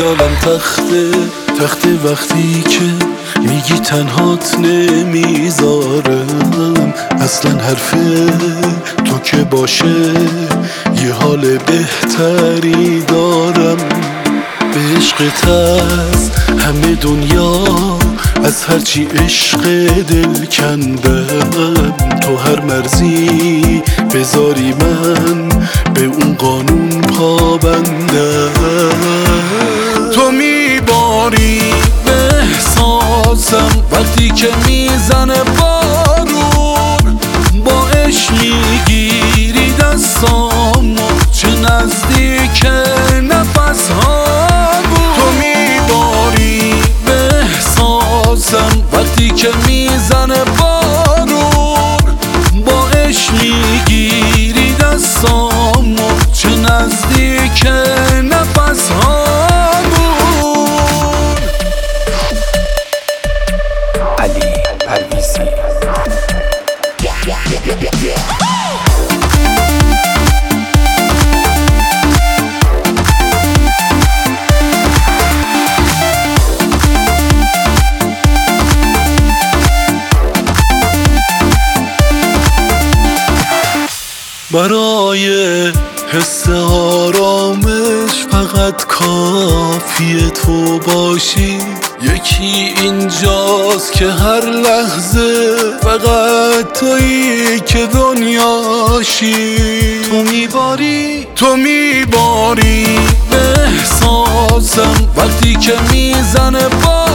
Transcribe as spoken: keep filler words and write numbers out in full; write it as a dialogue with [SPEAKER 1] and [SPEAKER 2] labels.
[SPEAKER 1] خیالم تخته تخته وقتی که میگی تنهات نمیذارم. اصلا حرف تو که باشه یه حال بهتری دارم. به عشقت از همه دنیا از هرچی عشق دل کندم. تو هر مرزی بذاری من به اون قانون پابندم. تو میباری به احساسم وقتی که میزنه بارون. با عشق میگیری دستامو چه نزدیک نفس هامون. تو میباری به احساسم وقتی که میزنه بارون. با عشق میگیری دستامو چه نزدیک نفس هامون.
[SPEAKER 2] علی پرویزی.
[SPEAKER 1] برای حس آرامش فقط کافیه تو باشی. یکی اینجاست که هر لحظه فقط تویی که دنیاشی. تو میباری تو میباری به احساسم وقتی که میزنه با